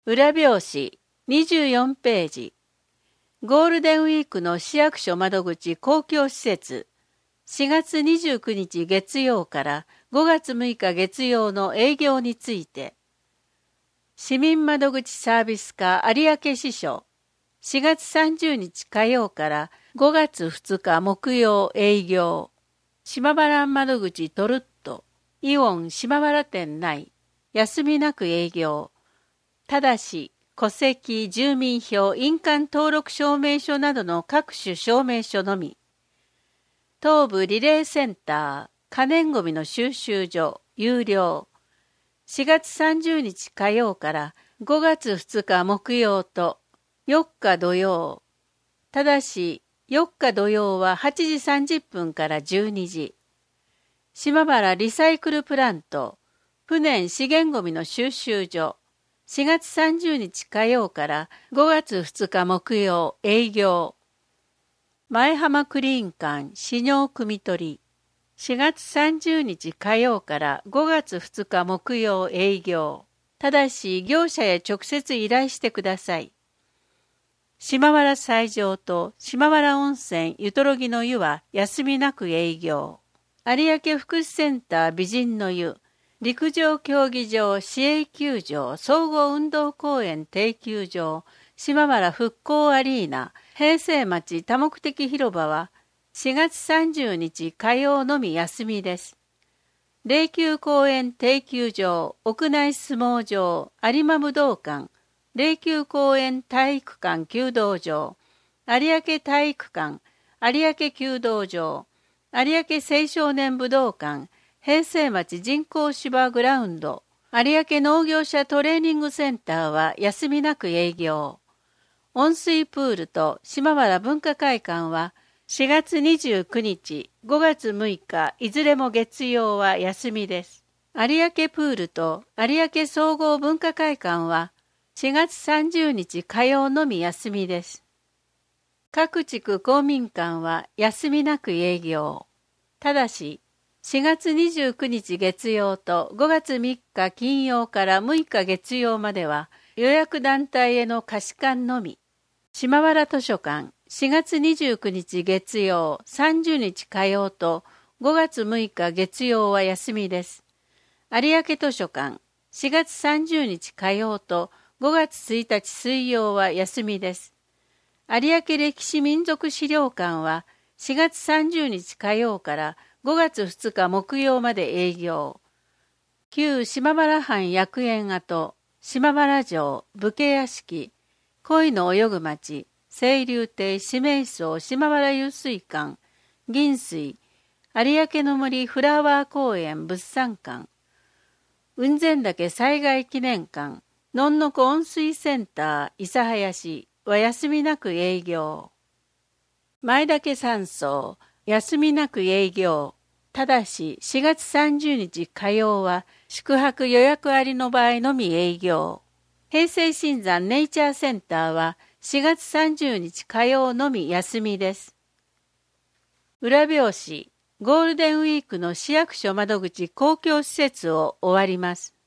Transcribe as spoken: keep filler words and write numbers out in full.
裏表紙にじゅうよんページ。ゴールデンウィークの市役所窓口公共施設、しがつにじゅうくにち月曜からごがつむいか月曜の営業について、市民窓口サービス課有明支所、しがつさんじゅうにち火曜からごがつふつか木曜営業、島原窓口トルット、イオン島原店内、休みなく営業、ただし、戸籍、住民票、印鑑登録証明書などの各種証明書のみ。東部リレーセンター、可燃ごみの収集所、有料。しがつさんじゅうにち火曜からごがつふつか木曜とよっか土曜。ただし、よっか土曜ははちじさんじゅっぷんからじゅうにじ。島原リサイクルプラント、不燃資源ごみの収集所。しがつさんじゅうにち火曜からごがつふつか木曜営業。前浜クリーン館市場汲み取り。しがつさんじゅうにち火曜からごがつふつか木曜営業。ただし業者へ直接依頼してください。島原斎場と島原温泉ゆとろぎの湯は休みなく営業。有明福祉センター美人の湯。陸上競技場市営球場総合運動公園定休場島原復興アリーナ平成町多目的広場はしがつさんじゅうにち火曜のみ休みです。霊柩公園定休場屋内相撲場有馬武道館霊柩公園体育館弓道場有明体育館有明弓道場有明青少年武道館平成町人工芝グラウンド、有明農業者トレーニングセンターは休みなく営業。温水プールと島原文化会館はしがつにじゅうくにち、ごがつむいかいずれも月曜は休みです。有明プールと有明総合文化会館はしがつさんじゅうにち火曜のみ休みです。各地区公民館は休みなく営業。ただし、しがつにじゅうくにち月曜とごがつみっか金曜からむいか月曜までは予約団体への貸し館のみ。島原図書館しがつにじゅうくにち月曜、さんじゅうにち火曜とごがつむいか月曜は休みです。有明図書館しがつさんじゅうにち火曜とごがつついたち水曜は休みです。有明歴史民俗資料館はしがつさんじゅうにち火曜からごがつふつか木曜まで営業。旧島原藩薬園跡、島原城、武家屋敷、恋の泳ぐ町、清流亭四名荘島原湧水館、銀水、有明の森フラワー公園物産館、雲仙岳災害記念館、のんのこ温水センター、諫早市は休みなく営業。前岳山荘、休みなく営業。ただししがつさんじゅうにち火曜は宿泊予約ありの場合のみ営業。平成新山ネイチャーセンターはしがつさんじゅうにち火曜のみ休みです。裏表紙、ゴールデンウィークの市役所窓口公共施設を終わります。